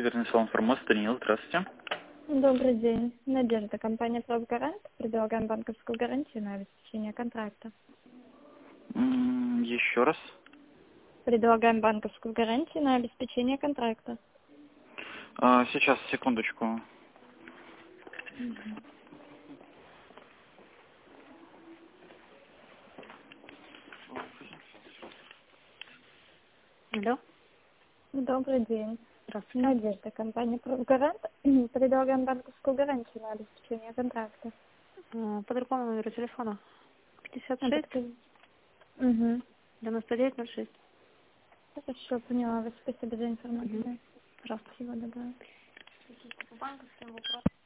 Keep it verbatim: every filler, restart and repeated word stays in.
ювелирный салон «Формоз», Даниил, здравствуйте. Добрый день. Надежда, компания «Профгарант». Предлагаем банковскую гарантию на обеспечение контракта. М, Еще раз. Предлагаем банковскую гарантию на обеспечение контракта. А, Сейчас, секундочку. Алло, Добрый день. здравствуйте. Надежда, компания «Профгарант». Предлагаем банковскую гарантию на обеспечение контракта. А, По другому номеру телефона. пятьдесят шесть Угу. девяносто девять ноль шесть. Хорошо, поняла вас. Спасибо за Угу. информацию. Пожалуйста. Всего доброго. По банковским вопросам.